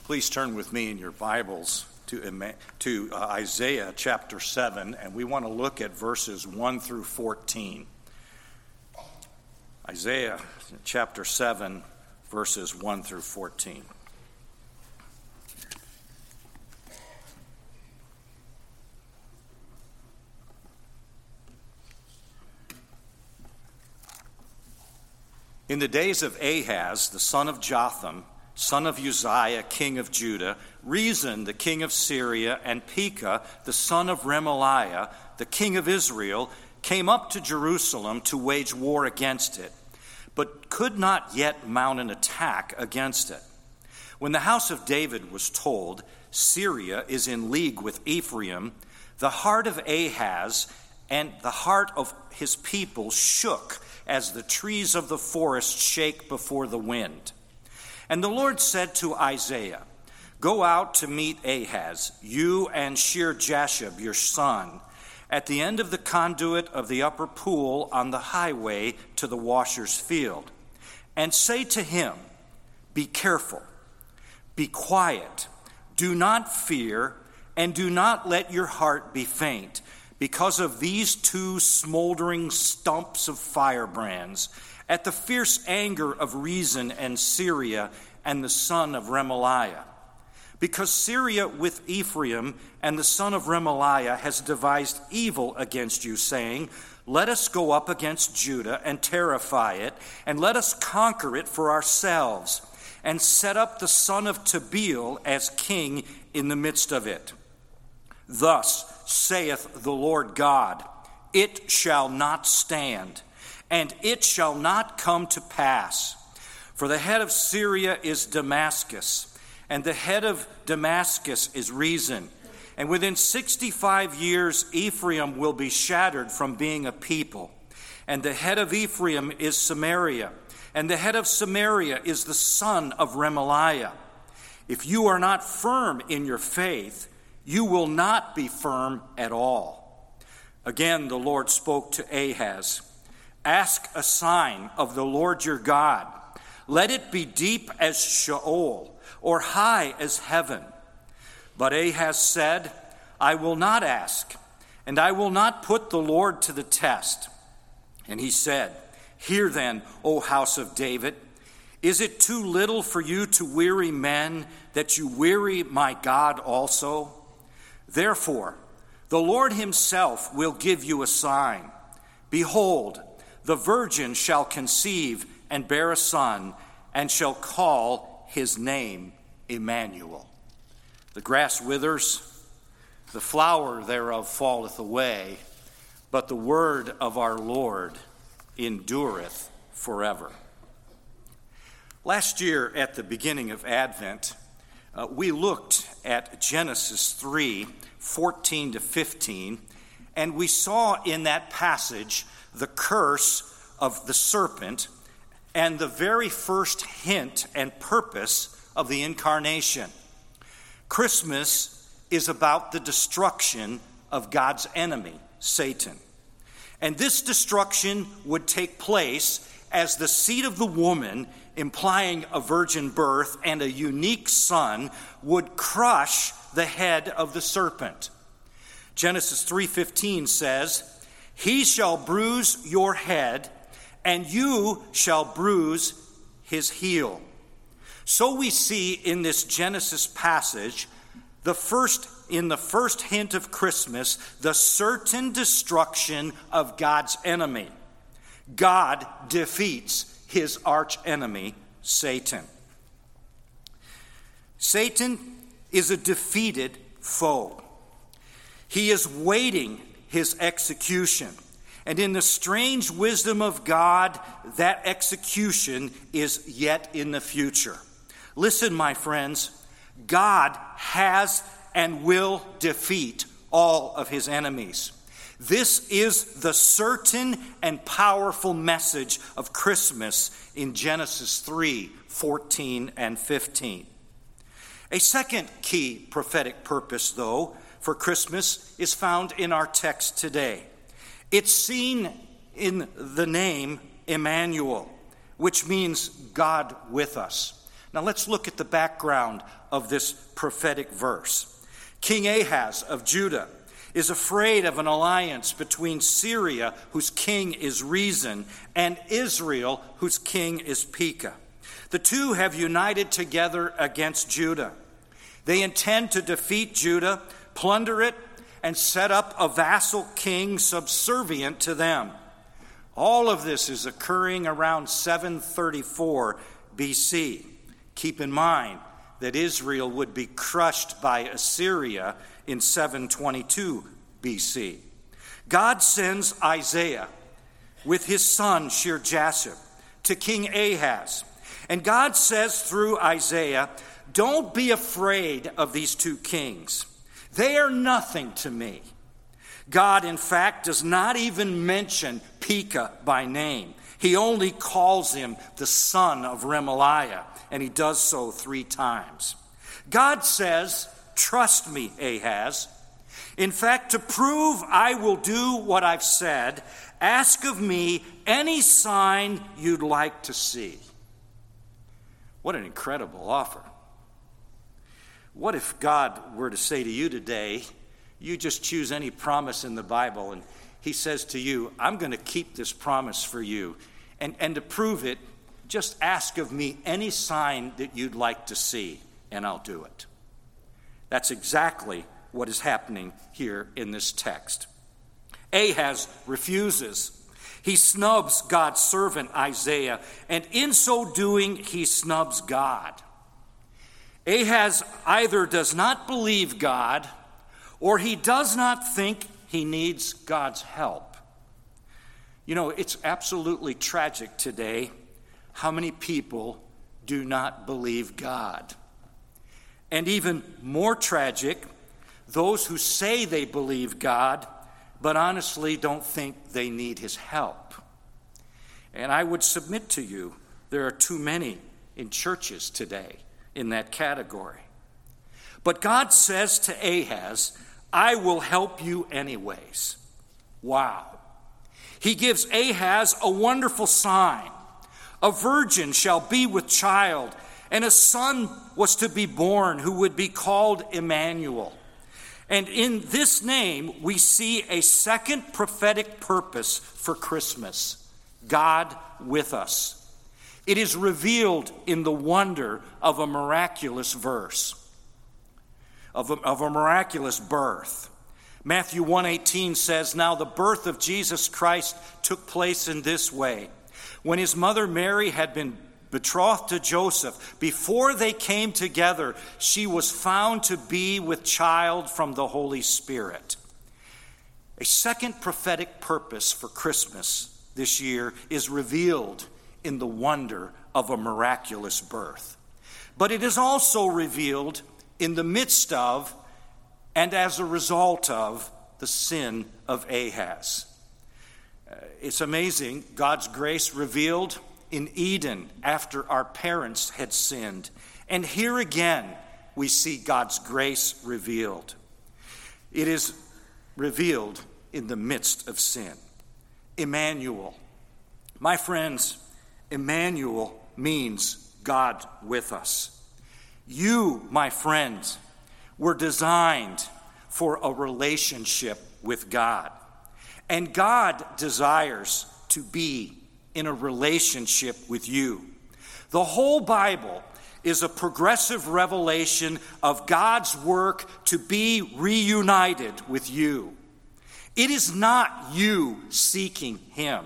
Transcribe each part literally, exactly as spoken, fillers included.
Please turn with me in your Bibles to, to uh, Isaiah chapter seven, and we want to look at verses one through fourteen. Isaiah chapter seven, verses one through fourteen. In the days of Ahaz, the son of Jotham, son of Uzziah, king of Judah, Rezin, the king of Syria, and Pekah, the son of Remaliah, the king of Israel, came up to Jerusalem to wage war against it, but could not yet mount an attack against it. When the house of David was told, Syria is in league with Ephraim, the heart of Ahaz and the heart of his people shook as the trees of the forest shake before the wind. And the Lord said to Isaiah, "Go out to meet Ahaz, you and Shear-Jashub, your son, at the end of the conduit of the upper pool on the highway to the washer's field, and say to him, be careful, be quiet, do not fear, and do not let your heart be faint, because of these two smoldering stumps of firebrands, at the fierce anger of Rezin and Syria and the son of Remaliah. Because Syria with Ephraim and the son of Remaliah has devised evil against you, saying, let us go up against Judah and terrify it, and let us conquer it for ourselves, and set up the son of Tabeel as king in the midst of it. Thus saith the Lord God, it shall not stand, and it shall not come to pass. For the head of Syria is Damascus, and the head of Damascus is Rezin. And within sixty-five years Ephraim will be shattered from being a people. And the head of Ephraim is Samaria, and the head of Samaria is the son of Remaliah. If you are not firm in your faith, you will not be firm at all. Again the Lord spoke to Ahaz, ask a sign of the Lord your God. Let it be deep as Sheol, or high as heaven. But Ahaz said, I will not ask, and I will not put the Lord to the test. And he said, hear then, O house of David, is it too little for you to weary men, that you weary my God also? Therefore, the Lord himself will give you a sign. Behold, the virgin shall conceive and bear a son, and shall call his name Emmanuel. The grass withers, the flower thereof falleth away, but the word of our Lord endureth forever. Last year at the beginning of Advent, uh, we looked at Genesis three, fourteen to fifteen, and we saw in that passage the curse of the serpent and the very first hint and purpose of the incarnation. Christmas is about the destruction of God's enemy, Satan. And this destruction would take place as the seed of the woman, implying a virgin birth and a unique son, would crush the head of the serpent. Genesis three fifteen says, he shall bruise your head, and you shall bruise his heel. So we see in this Genesis passage, the first in the first hint of Christmas, the certain destruction of God's enemy. God defeats his arch enemy, Satan. Satan is a defeated foe. He is waiting his execution. And in the strange wisdom of God, that execution is yet in the future. Listen, my friends, God has and will defeat all of his enemies. This is the certain and powerful message of Christmas in Genesis three, fourteen and fifteen. A second key prophetic purpose, though, for Christmas is found in our text today. It's seen in the name Emmanuel, which means God with us. Now let's look at the background of this prophetic verse. King Ahaz of Judah is afraid of an alliance between Syria, whose king is Rezin, and Israel, whose king is Pekah. The two have united together against Judah. They intend to defeat Judah, plunder it, and set up a vassal king subservient to them. All of this is occurring around seven thirty-four B C. Keep in mind that Israel would be crushed by Assyria in seven twenty-two B C. God sends Isaiah with his son Shear-Jashub to King Ahaz. And God says through Isaiah, don't be afraid of these two kings. They are nothing to me. God, in fact, does not even mention Pekah by name. He only calls him the son of Remaliah, and he does so three times. God says, trust me, Ahaz. In fact, to prove I will do what I've said, ask of me any sign you'd like to see. What an incredible offer. What if God were to say to you today, you just choose any promise in the Bible, and he says to you, I'm going to keep this promise for you. And, and to prove it, just ask of me any sign that you'd like to see, and I'll do it. That's exactly what is happening here in this text. Ahaz refuses. He snubs God's servant Isaiah, and in so doing, he snubs God. Ahaz either does not believe God, or he does not think he needs God's help. You know, it's absolutely tragic today how many people do not believe God. And even more tragic, those who say they believe God, but honestly don't think they need his help. And I would submit to you, there are too many in churches today in that category. But God says to Ahaz, I will help you anyways. Wow. He gives Ahaz a wonderful sign. A virgin shall be with child, and a son was to be born who would be called Emmanuel. And in this name, we see a second prophetic purpose for Christmas: God with us. It is revealed in the wonder of a miraculous verse, of a, of a miraculous birth. Matthew one eighteen says, now the birth of Jesus Christ took place in this way. When his mother Mary had been betrothed to Joseph, before they came together, she was found to be with child from the Holy Spirit. A second prophetic purpose for Christmas this year is revealed in the wonder of a miraculous birth. But it is also revealed in the midst of and as a result of the sin of Ahaz. Uh, it's amazing, God's grace revealed in Eden after our parents had sinned. And here again, we see God's grace revealed. It is revealed in the midst of sin. Emmanuel. My friends, Emmanuel means God with us. You, my friends, were designed for a relationship with God. And God desires to be in a relationship with you. The whole Bible is a progressive revelation of God's work to be reunited with you. It is not you seeking him.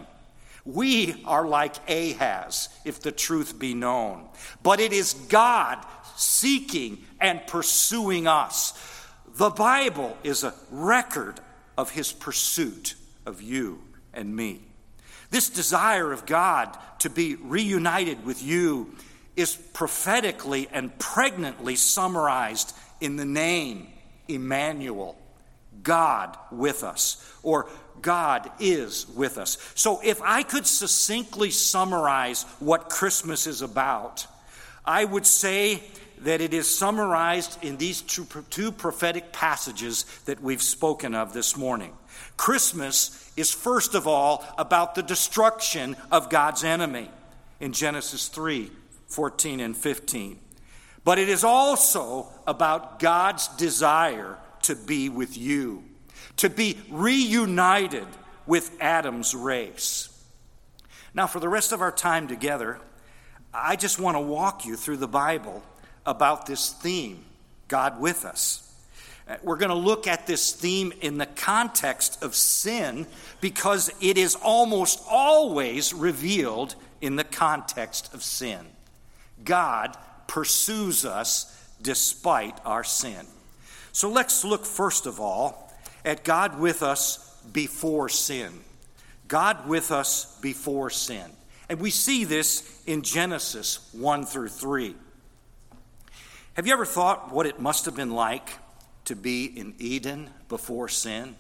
We are like Ahaz, if the truth be known. But it is God seeking and pursuing us. The Bible is a record of his pursuit of you and me. This desire of God to be reunited with you is prophetically and pregnantly summarized in the name Emmanuel, God with us, or God is with us. So if I could succinctly summarize what Christmas is about, I would say that it is summarized in these two, two prophetic passages that we've spoken of this morning. Christmas is first of all about the destruction of God's enemy in Genesis three, fourteen and fifteen. But it is also about God's desire to be with you, to be reunited with Adam's race. Now, for the rest of our time together, I just want to walk you through the Bible about this theme, God with us. We're going to look at this theme in the context of sin because it is almost always revealed in the context of sin. God pursues us despite our sin. So let's look first of all at God with us before sin. God with us before sin. And we see this in Genesis one through three. Have you ever thought what it must have been like to be in Eden before sin?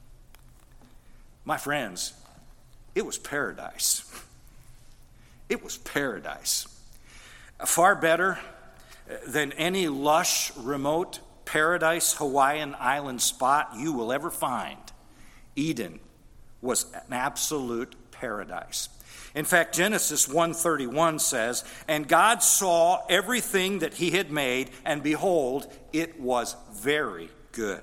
My friends, it was paradise. It was paradise. Far better than any lush, remote paradise Hawaiian island spot you will ever find. Eden was an absolute paradise. In fact, Genesis one thirty-one says, "And God saw everything that he had made, and behold, it was very good."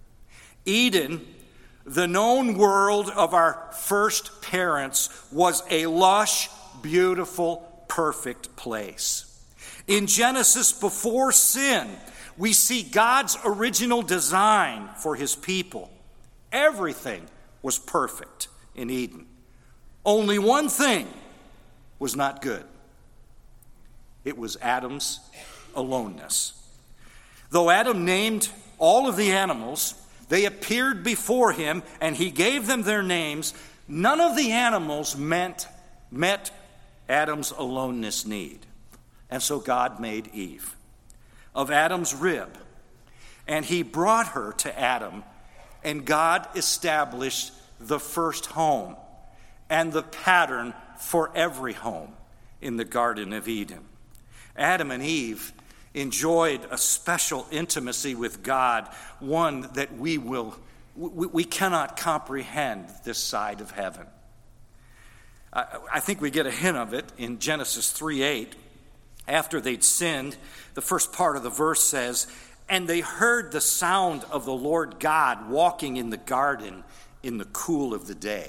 Eden, the known world of our first parents, was a lush, beautiful, perfect place. In Genesis before sin, we see God's original design for his people. Everything was perfect in Eden. Only one thing was not good. It was Adam's aloneness. Though Adam named all of the animals, they appeared before him and he gave them their names. None of the animals meant, met Adam's aloneness need. And so God made Eve of Adam's rib. And he brought her to Adam, and God established the first home and the pattern for every home in the Garden of Eden. Adam and Eve enjoyed a special intimacy with God, one that we will we, we cannot comprehend this side of heaven. I, I think we get a hint of it in Genesis three eight. After they'd sinned, the first part of the verse says, "And they heard the sound of the Lord God walking in the garden in the cool of the day."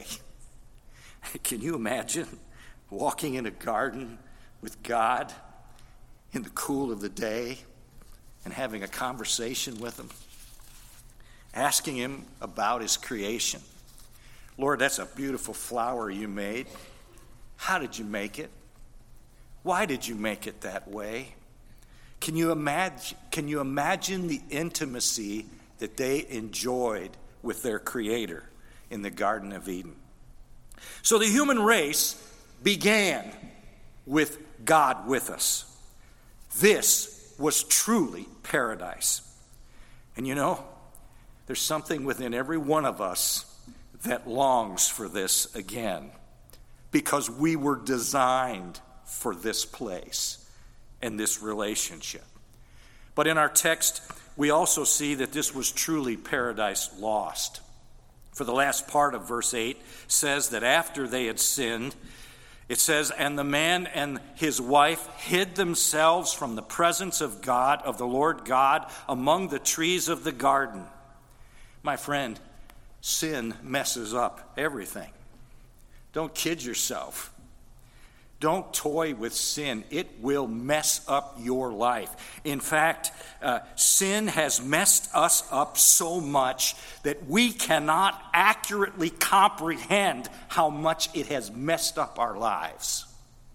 Can you imagine walking in a garden with God in the cool of the day and having a conversation with him, asking him about his creation? "Lord, that's a beautiful flower you made. How did you make it? Why did you make it that way?" Can you imagine, can you imagine the intimacy that they enjoyed with their Creator in the Garden of Eden? So the human race began with God with us. This was truly paradise. And you know, there's something within every one of us that longs for this again, because we were designed for this place and this relationship. But in our text, we also see that this was truly paradise lost. For the last part of verse eight says that after they had sinned, it says, "And the man and his wife hid themselves from the presence of God, of the Lord God, among the trees of the garden." My friend, sin messes up everything. Don't kid yourself. Don't toy with sin. It will mess up your life. In fact, uh, sin has messed us up so much that we cannot accurately comprehend how much it has messed up our lives.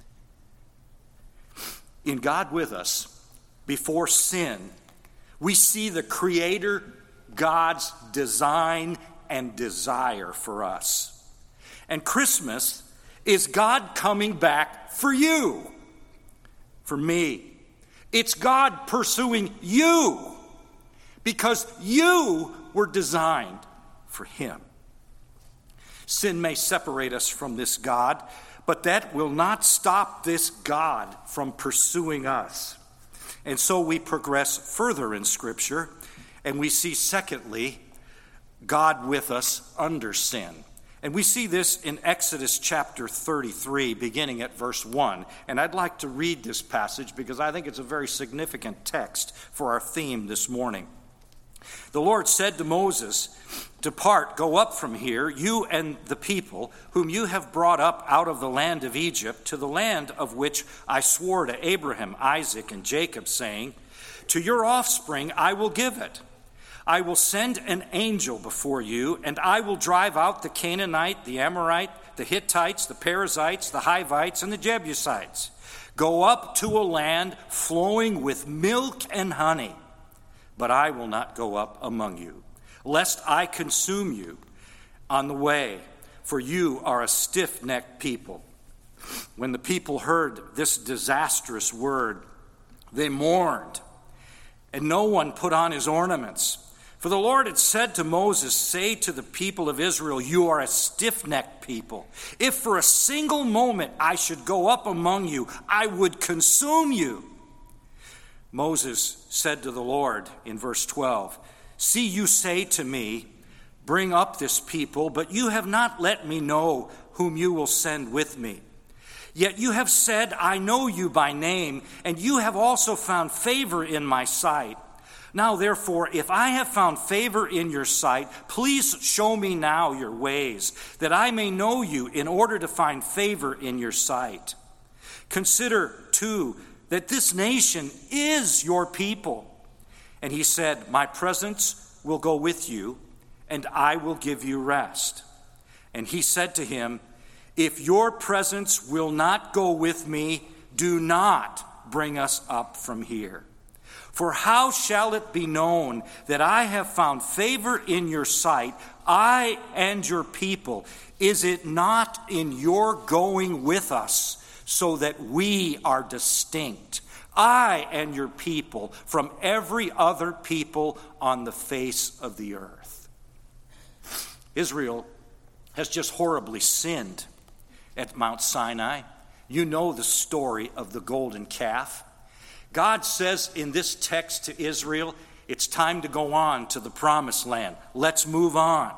In God with us, before sin, we see the Creator God's design and desire for us. And Christmas is God coming back for you, for me. It's God pursuing you because you were designed for him. Sin may separate us from this God, but that will not stop this God from pursuing us. And so we progress further in Scripture, and we see, secondly, God with us under sin. And we see this in Exodus chapter thirty-three, beginning at verse one. And I'd like to read this passage because I think it's a very significant text for our theme this morning. The Lord said to Moses, "Depart, go up from here, you and the people whom you have brought up out of the land of Egypt, to the land of which I swore to Abraham, Isaac, and Jacob, saying, to your offspring I will give it. I will send an angel before you, and I will drive out the Canaanite, the Amorite, the Hittites, the Perizzites, the Hivites, and the Jebusites. Go up to a land flowing with milk and honey, but I will not go up among you, lest I consume you on the way, for you are a stiff-necked people." When the people heard this disastrous word, they mourned, and no one put on his ornaments. For the Lord had said to Moses, "Say to the people of Israel, you are a stiff-necked people. If for a single moment I should go up among you, I would consume you." Moses said to the Lord in verse twelve, "See, you say to me, bring up this people, but you have not let me know whom you will send with me. Yet you have said, I know you by name, and you have also found favor in my sight. Now, therefore, if I have found favor in your sight, please show me now your ways, that I may know you in order to find favor in your sight. Consider, too, that this nation is your people." And he said, "My presence will go with you, and I will give you rest." And he said to him, "If your presence will not go with me, do not bring us up from here. For how shall it be known that I have found favor in your sight, I and your people? Is it not in your going with us, so that we are distinct, I and your people, from every other people on the face of the earth?" Israel has just horribly sinned at Mount Sinai. You know the story of the golden calf. God says in this text to Israel, it's time to go on to the promised land. Let's move on.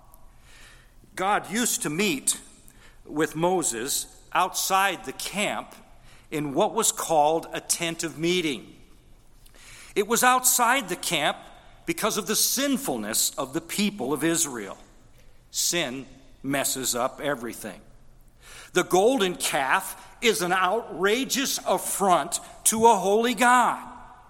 God used to meet with Moses outside the camp in what was called a tent of meeting. It was outside the camp because of the sinfulness of the people of Israel. Sin messes up everything. The golden calf is an outrageous affront to a holy God.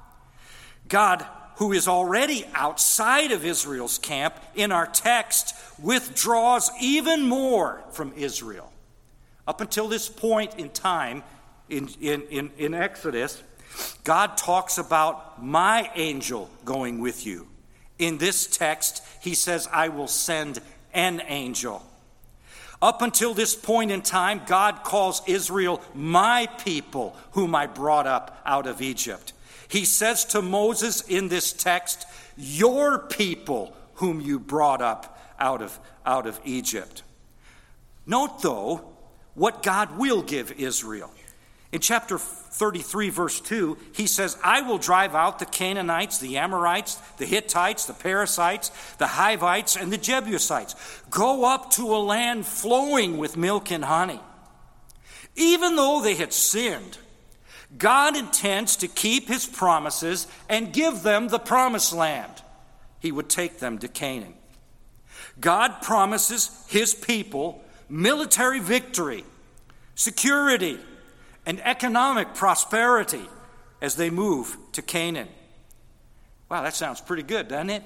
God, who is already outside of Israel's camp in our text, withdraws even more from Israel. Up until this point in time in, in, in, in Exodus, God talks about my angel going with you. In this text, he says, I will send an angel. Up until this point in time, God calls Israel my people, whom I brought up out of Egypt. He says to Moses in this text, your people, whom you brought up out of, out of Egypt. Note, though, what God will give Israel. In chapter thirty-three, verse two, he says, I will drive out the Canaanites, the Amorites, the Hittites, the Perizzites, the Hivites, and the Jebusites. Go up to a land flowing with milk and honey. Even though they had sinned, God intends to keep his promises and give them the promised land. He would take them to Canaan. God promises his people military victory, security, and economic prosperity as they move to Canaan. Wow, that sounds pretty good, doesn't it?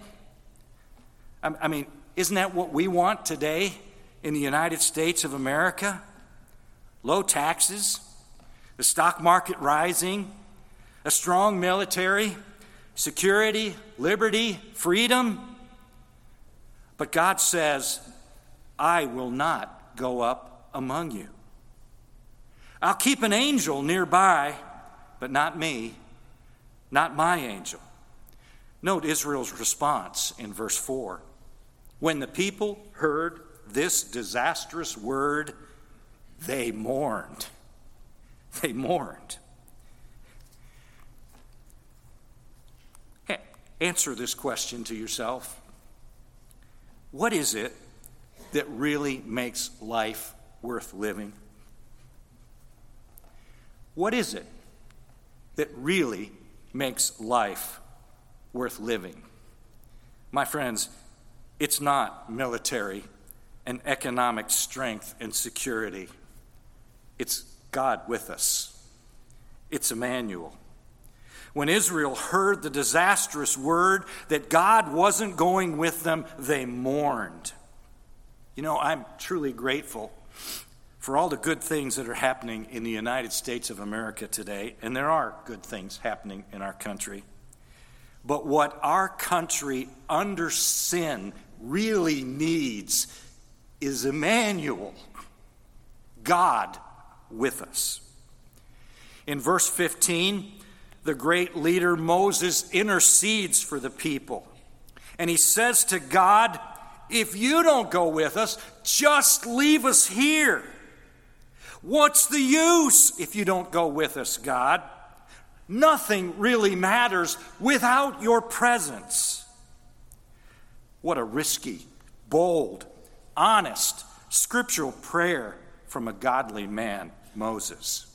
I mean, isn't that what we want today in the United States of America? Low taxes, the stock market rising, a strong military, security, liberty, freedom. But God says, I will not go up among you. I'll keep an angel nearby, but not me, not my angel. Note Israel's response in verse four. When the people heard this disastrous word, they mourned. They mourned. Answer this question to yourself. What is it that really makes life worth living? What is it that really makes life worth living? My friends, it's not military and economic strength and security. It's God with us. It's Emmanuel. When Israel heard the disastrous word that God wasn't going with them, they mourned. You know, I'm truly grateful for all the good things that are happening in the United States of America today, and there are good things happening in our country. But what our country under sin really needs is Emmanuel, God with us. In verse fifteen, the great leader Moses intercedes for the people. And he says to God, if you don't go with us, just leave us here. What's the use if you don't go with us, God? Nothing really matters without your presence. What a risky, bold, honest, scriptural prayer from a godly man, Moses.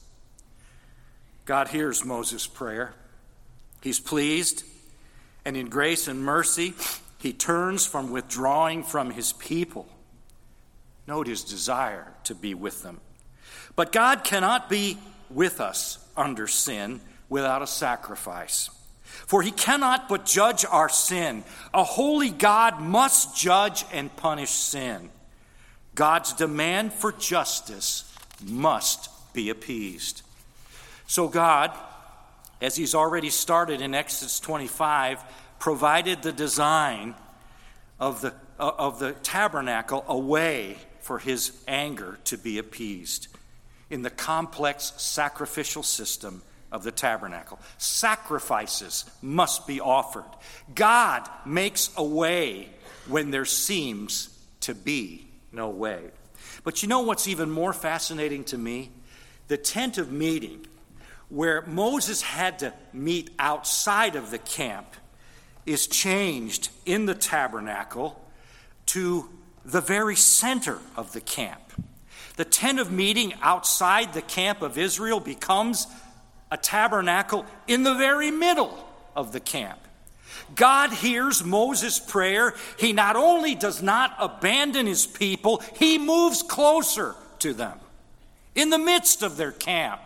God hears Moses' prayer. He's pleased, and in grace and mercy, he turns from withdrawing from his people. Note his desire to be with them. But God cannot be with us under sin without a sacrifice. For he cannot but judge our sin. A holy God must judge and punish sin. God's demand for justice must be appeased. So God, as he's already started in Exodus twenty-five, provided the design of the, of the tabernacle a way for his anger to be appeased in the complex sacrificial system of the tabernacle. Sacrifices must be offered. God makes a way when there seems to be no way. But you know what's even more fascinating to me? The tent of meeting, where Moses had to meet outside of the camp, is changed in the tabernacle to the very center of the camp. The tent of meeting outside the camp of Israel becomes a tabernacle in the very middle of the camp. God hears Moses' prayer. He not only does not abandon his people, he moves closer to them in the midst of their camp.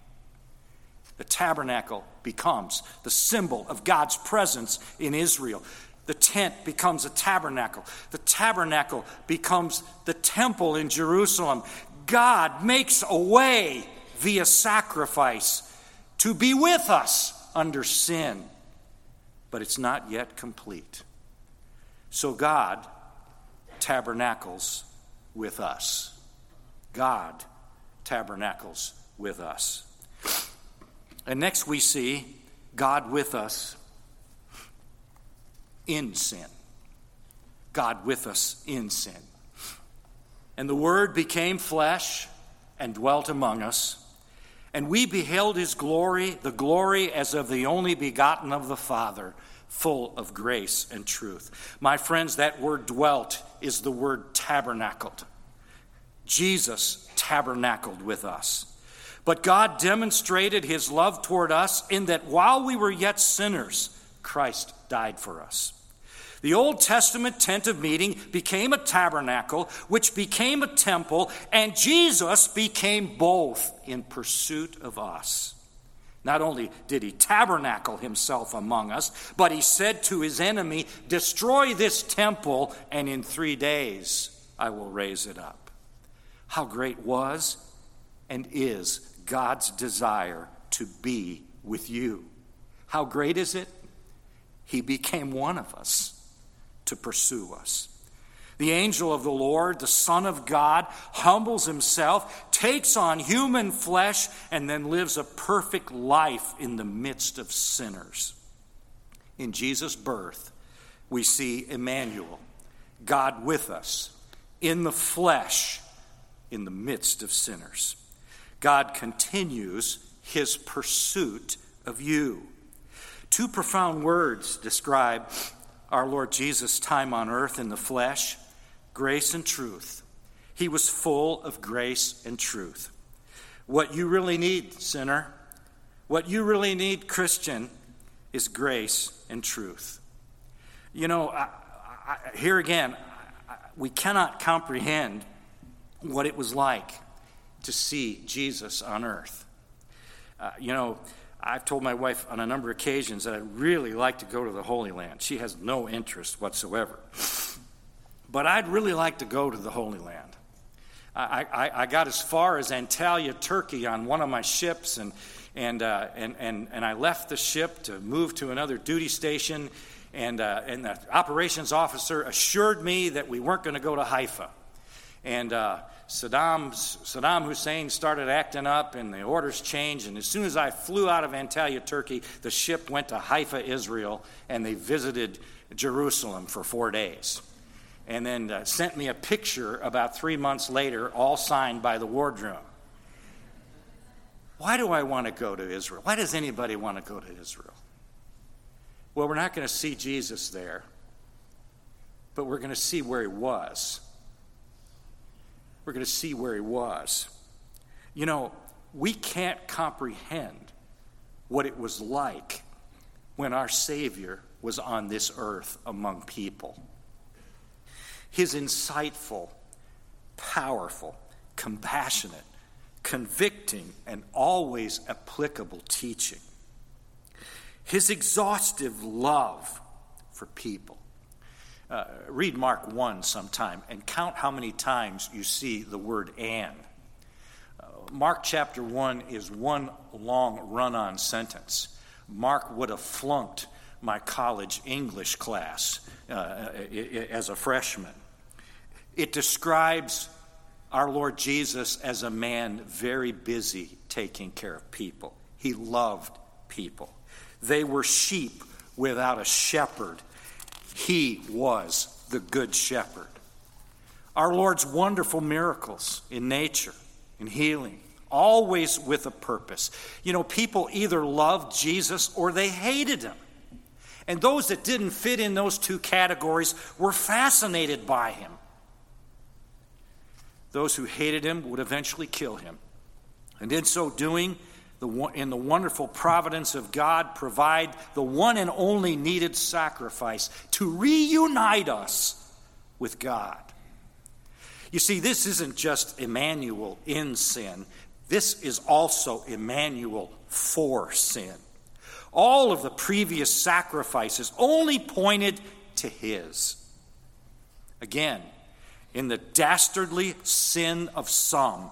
The tabernacle becomes the symbol of God's presence in Israel. The tent becomes a tabernacle. The tabernacle becomes the temple in Jerusalem. God makes a way via sacrifice to be with us under sin. But it's not yet complete. So God tabernacles with us. God tabernacles with us. And next we see God with us in sin. God with us in sin. And the Word became flesh and dwelt among us. And we beheld his glory, the glory as of the only begotten of the Father, full of grace and truth. My friends, that word dwelt is the word tabernacled. Jesus tabernacled with us. But God demonstrated his love toward us in that while we were yet sinners, Christ died for us. The Old Testament tent of meeting became a tabernacle, which became a temple, and Jesus became both in pursuit of us. Not only did he tabernacle himself among us, but he said to his enemy, "Destroy this temple, and in three days I will raise it up." How great was and is God's desire to be with you. How great is it? He became one of us to pursue us. The angel of the Lord, the Son of God, humbles himself, takes on human flesh, and then lives a perfect life in the midst of sinners. In Jesus' birth, we see Emmanuel, God with us, in the flesh, in the midst of sinners. God continues his pursuit of you. Two profound words describe our Lord Jesus' time on earth in the flesh. grace and truth. He was full of grace and truth. What you really need, sinner, what you really need, Christian, is grace and truth. You know, I, I, here again, I, we cannot comprehend what it was like to see Jesus on earth. Uh, you know, I've told my wife on a number of occasions that I'd really like to go to the Holy Land. She has no interest whatsoever. But I'd really like to go to the Holy Land. I, I, I got as far as Antalya, Turkey on one of my ships, and and uh, and, and and I left the ship to move to another duty station, and uh, and the operations officer assured me that we weren't going to go to Haifa. And uh, Saddam Saddam Hussein started acting up, and the orders changed. And as soon as I flew out of Antalya, Turkey, the ship went to Haifa, Israel, and they visited Jerusalem for four days. And then uh, sent me a picture about three months later, all signed by the wardroom. Why do I want to go to Israel? Why does anybody want to go to Israel? Well, we're not going to see Jesus there, but we're going to see where he was. We're going to see where he was. You know, we can't comprehend what it was like when our Savior was on this earth among people. His insightful, powerful, compassionate, convicting, and always applicable teaching. His exhaustive love for people. Uh, read Mark one sometime and count how many times you see the word and. Uh, Mark chapter one is one long run-on sentence. Mark would have flunked my college English class uh, as a freshman. It describes our Lord Jesus as a man very busy taking care of people. He loved people. They were sheep without a shepherd. He was the good shepherd. Our Lord's wonderful miracles in nature, in healing, always with a purpose. You know, people either loved Jesus or they hated him. And those that didn't fit in those two categories were fascinated by him. Those who hated him would eventually kill him. And in so doing, the one, in the wonderful providence of God, provide the one and only needed sacrifice to reunite us with God. You see, this isn't just Emmanuel in sin. This is also Emmanuel for sin. All of the previous sacrifices only pointed to his. Again, in the dastardly sin of some,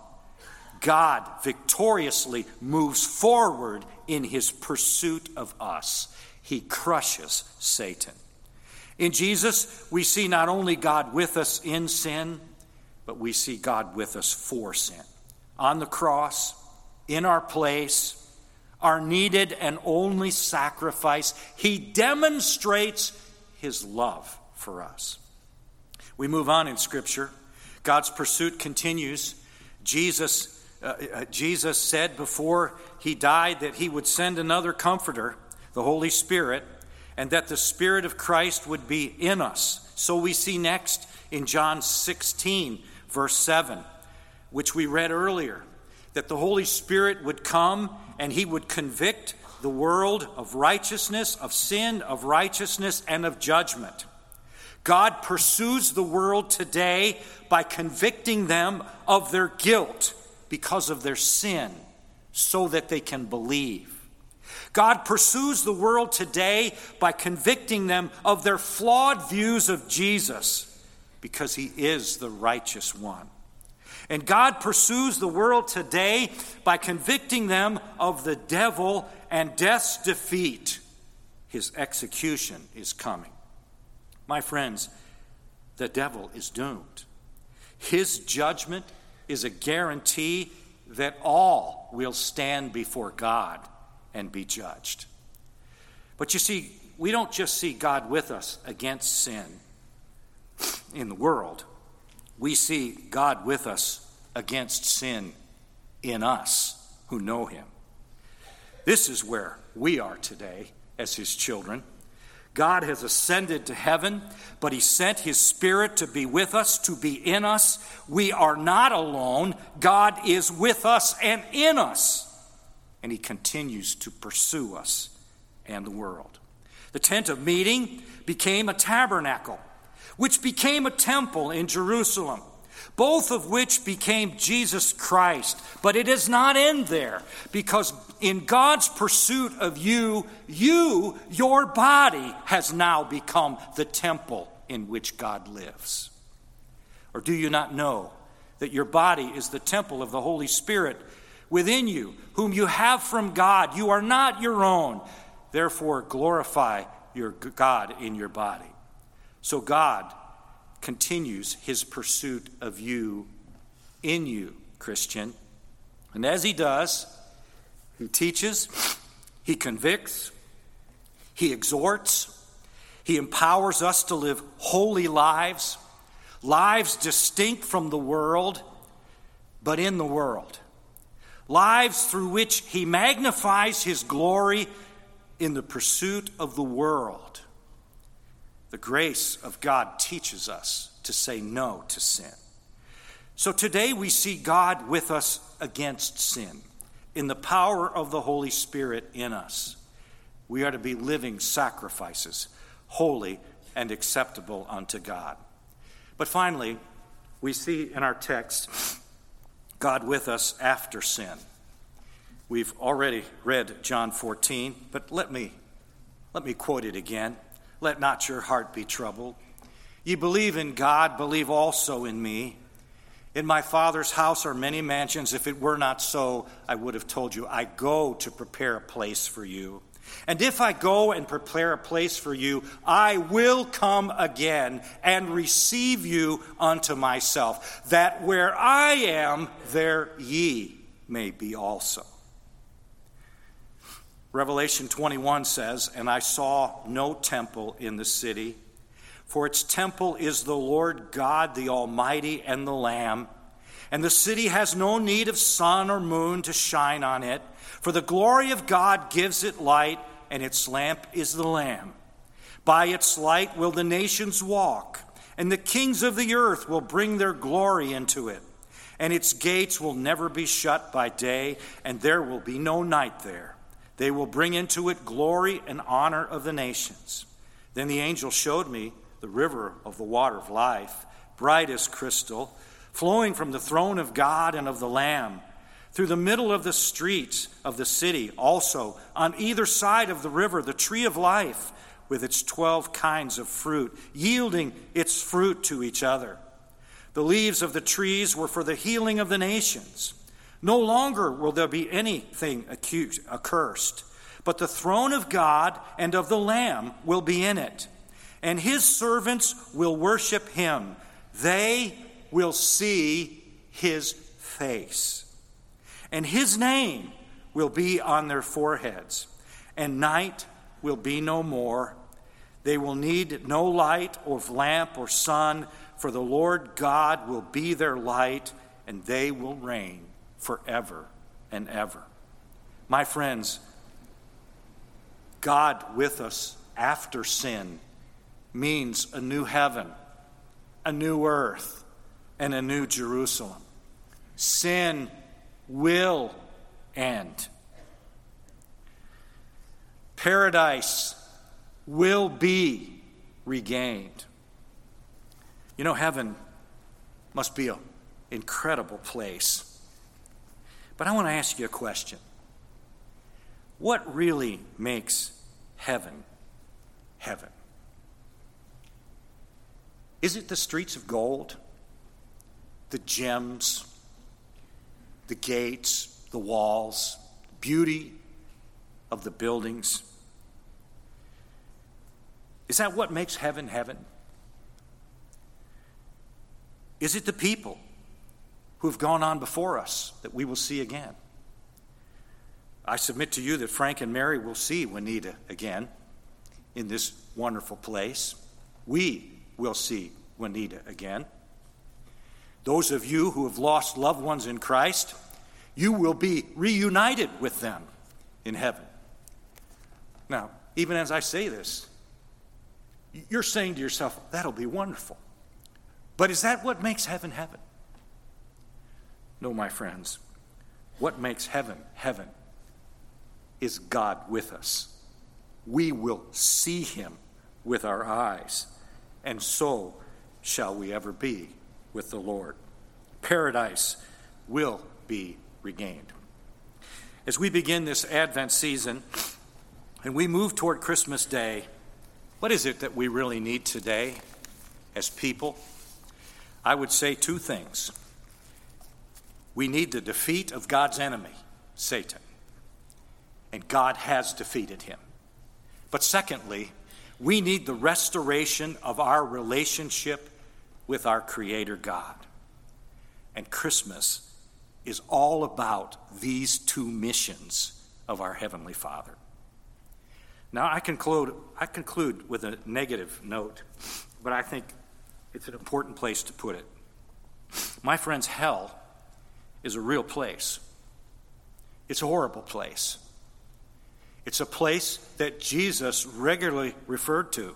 God victoriously moves forward in his pursuit of us. He crushes Satan. In Jesus, we see not only God with us in sin, but we see God with us for sin. On the cross, in our place, our needed and only sacrifice, he demonstrates his love for us. We move on in Scripture. God's pursuit continues. Jesus, uh, Jesus said before he died that he would send another comforter, the Holy Spirit, and that the Spirit of Christ would be in us. So we see next in John sixteen, verse seven, which we read earlier, that the Holy Spirit would come and he would convict the world of righteousness, of sin, of righteousness, and of judgment. God pursues the world today by convicting them of their guilt because of their sin, so that they can believe. God pursues the world today by convicting them of their flawed views of Jesus, because he is the righteous one. And God pursues the world today by convicting them of the devil and death's defeat. His execution is coming. My friends, the devil is doomed. His judgment is a guarantee that all will stand before God and be judged. But you see, we don't just see God with us against sin in the world. We see God with us against sin in us who know him. This is where we are today as his children. God has ascended to heaven, but he sent his Spirit to be with us, to be in us. We are not alone. God is with us and in us, and he continues to pursue us and the world. The tent of meeting became a tabernacle, which became a temple in Jerusalem, both of which became Jesus Christ. But it does not end there, because in God's pursuit of you, you, your body, has now become the temple in which God lives. Or do you not know that your body is the temple of the Holy Spirit within you, whom you have from God? You are not your own. Therefore, glorify your God in your body. So God continues his pursuit of you in you, Christian. And as he does, he teaches, he convicts, he exhorts, he empowers us to live holy lives, lives distinct from the world, but in the world. Lives through which he magnifies his glory in the pursuit of the world. The grace of God teaches us to say no to sin. So today we see God with us against sin, in the power of the Holy Spirit in us. We are to be living sacrifices, holy and acceptable unto God. But finally, we see in our text God with us after sin. We've already read John fourteen, but let me let me quote it again. Let not your heart be troubled. Ye believe in God, believe also in me. In my Father's house are many mansions. If it were not so, I would have told you. I go to prepare a place for you. And if I go and prepare a place for you, I will come again and receive you unto myself, that where I am, there ye may be also. Revelation twenty-one says, And I saw no temple in the city, for its temple is the Lord God, the Almighty, and the Lamb. And the city has no need of sun or moon to shine on it, for the glory of God gives it light, and its lamp is the Lamb. By its light will the nations walk, and the kings of the earth will bring their glory into it. And its gates will never be shut by day, and there will be no night there. They will bring into it glory and honor of the nations. Then the angel showed me the river of the water of life, bright as crystal, flowing from the throne of God and of the Lamb, through the middle of the streets of the city. Also, on either side of the river, the tree of life, with its twelve kinds of fruit, yielding its fruit to each other. The leaves of the trees were for the healing of the nations. No longer will there be anything accused, accursed, but the throne of God and of the Lamb will be in it, and his servants will worship him. They will see his face, and his name will be on their foreheads, and night will be no more. They will need no light or lamp or sun, for the Lord God will be their light, and they will reign forever and ever. My friends, God with us after sin means a new heaven, a new earth, and a new Jerusalem. Sin will end. Paradise will be regained. You know, heaven must be an incredible place. But I want to ask you a question. What really makes heaven heaven? Is it the streets of gold, the gems, the gates, the walls, beauty of the buildings? Is that what makes heaven heaven? Is it the people who have gone on before us that we will see again? I submit to you that Frank and Mary will see Juanita again in this wonderful place. We will see Juanita again. Those of you who have lost loved ones in Christ, you will be reunited with them in heaven. Now, even as I say this, You're saying to yourself, that'll be wonderful. But is that what makes heaven heaven? No, my friends. What makes heaven heaven is God with us. We will see him with our eyes, and so shall we ever be with the Lord. Paradise will be regained. As we begin this Advent season and we move toward Christmas Day, what is it that we really need today as people? I would say two things. We need the defeat of God's enemy, Satan, and God has defeated him. But secondly, we need the restoration of our relationship with our Creator God. And Christmas is all about these two missions of our Heavenly Father. Now, I conclude, I conclude with a negative note, but I think it's an important place to put it. My friends, hell is a real place. It's a horrible place. It's a place that Jesus regularly referred to.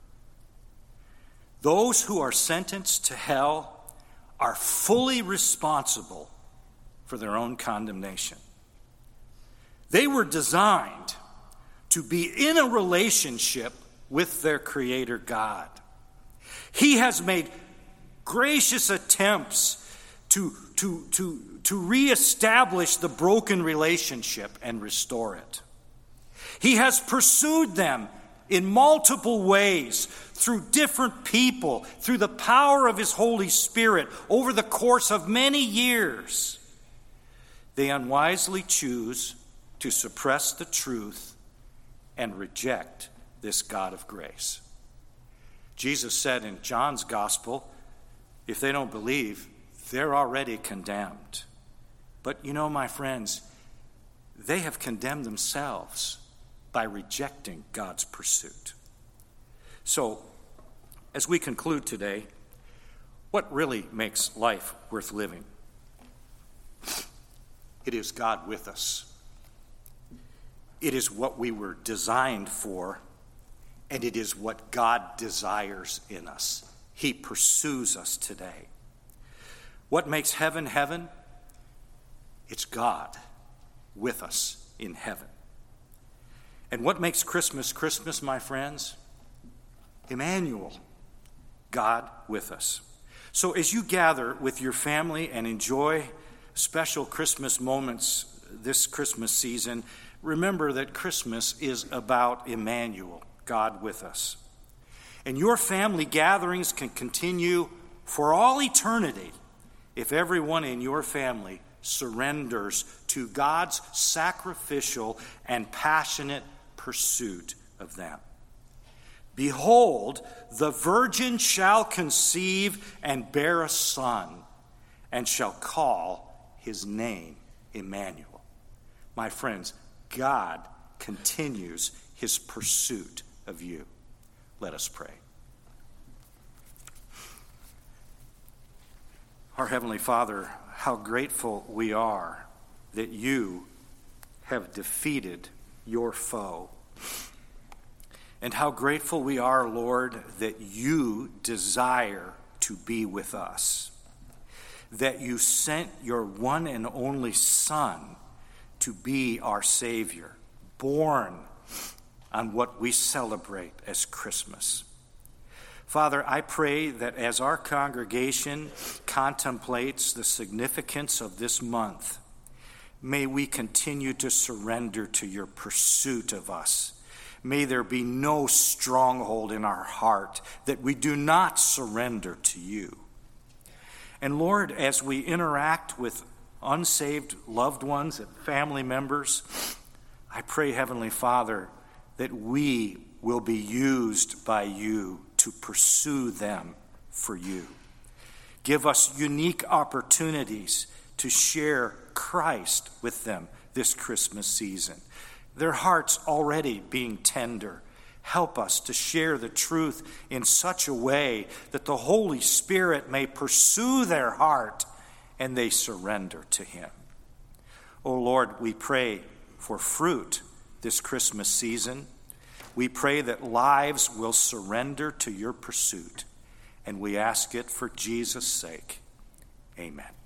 Those who are sentenced to hell are fully responsible for their own condemnation. They were designed to be in a relationship with their Creator God. He has made gracious attempts to, to, to, to reestablish the broken relationship and restore it. He has pursued them in multiple ways, through different people, through the power of his Holy Spirit, over the course of many years. They unwisely choose to suppress the truth and reject this God of grace. Jesus said in John's Gospel, if they don't believe, they're already condemned. But you know, my friends, they have condemned themselves by rejecting God's pursuit. So, as we conclude today, what really makes life worth living? It is God with us. It is what we were designed for, and it is what God desires in us. He pursues us today. What makes heaven heaven? It's God with us in heaven. And what makes Christmas Christmas, my friends? Emmanuel, God with us. So as you gather with your family and enjoy special Christmas moments this Christmas season, remember that Christmas is about Emmanuel, God with us. And your family gatherings can continue for all eternity if everyone in your family surrenders to God's sacrificial and passionate pursuit of them. Behold, the virgin shall conceive and bear a son, and shall call his name Emmanuel. My friends, God continues his pursuit of you. Let us pray. Our Heavenly Father, how grateful we are that you have defeated your foe. And how grateful we are, Lord, that you desire to be with us. That you sent your one and only Son to be our Savior, born on what we celebrate as Christmas. Father, I pray that as our congregation contemplates the significance of this month, may we continue to surrender to your pursuit of us. May there be no stronghold in our heart that we do not surrender to you. And Lord, as we interact with unsaved loved ones and family members, I pray, Heavenly Father, that we will be used by you to pursue them for you. Give us unique opportunities to share Christ with them this Christmas season. Their hearts already being tender. Help us to share the truth in such a way that the Holy Spirit may pursue their heart and they surrender to him. Oh Lord, we pray for fruit this Christmas season. We pray that lives will surrender to your pursuit, and we ask it for Jesus' sake. Amen.